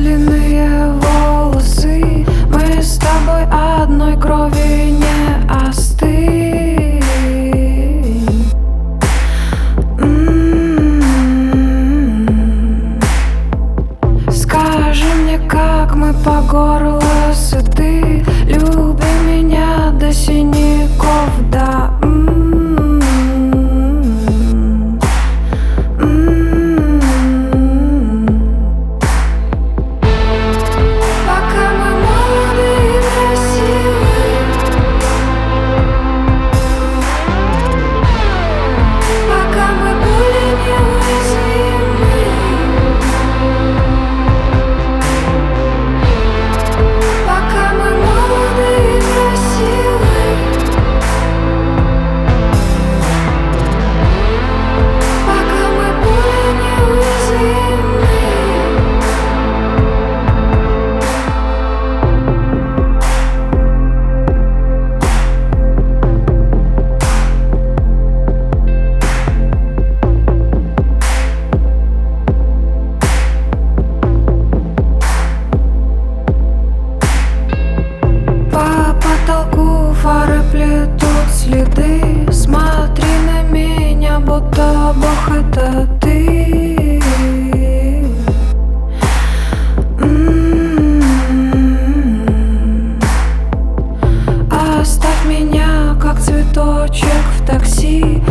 длинные волосы, мы с тобой одной крови не остынь. Скажи мне, как мы по горло сыты, люби меня до синяков, да. Фары плетут следы, смотри на меня, будто Бог это ты. Оставь меня, как цветочек в такси,